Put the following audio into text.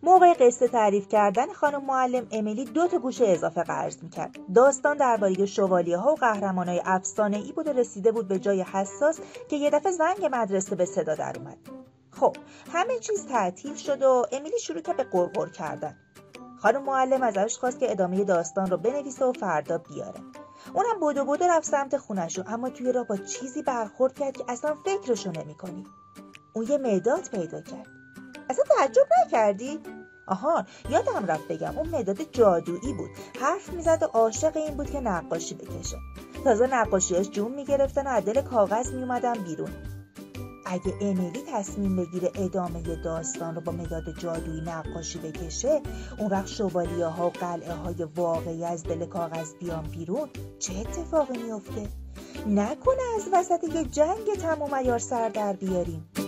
موقع قصه تعریف کردن خانم معلم، امیلی 2 گوشه اضافه قرض میکرد. داستان درباره شوالیه‌ها و قهرمانای افسانه‌ای بود و رسیده بود به جای حساس که یه دفعه زنگ مدرسه به صدا در اومد. خب همه چیز تعطیل شد و امیلی شروع کرد به غرغر کردن. خانم معلم ازش خواست که ادامه داستان رو بنویسه و فردا بیاره. اونم بدو رفت سمت خونه‌شو، اما توی راه با چیزی برخورد کرد که اصلا فکرشو نمی‌کنی. اون یه مداد پیدا کرد. اصلا تعجب نکردی؟ آها، یادم رفت بگم اون مداد جادویی بود. حرف میزد و عاشق این بود که نقاشی بکشه. تازه نقاشیاش جون میگرفتن و از دل کاغذ میومدن بیرون. اگه امیلی تصمیم بگیره ادامه داستان رو با مداد جادویی نقاشی بکشه، اون وقت شوالیه‌ها و قلعه‌های واقعی از دل کاغذ بیان بیرون، چه اتفاقی میفته؟ نکنه از وسط یه جنگ تمام عیار سر در بیاریم.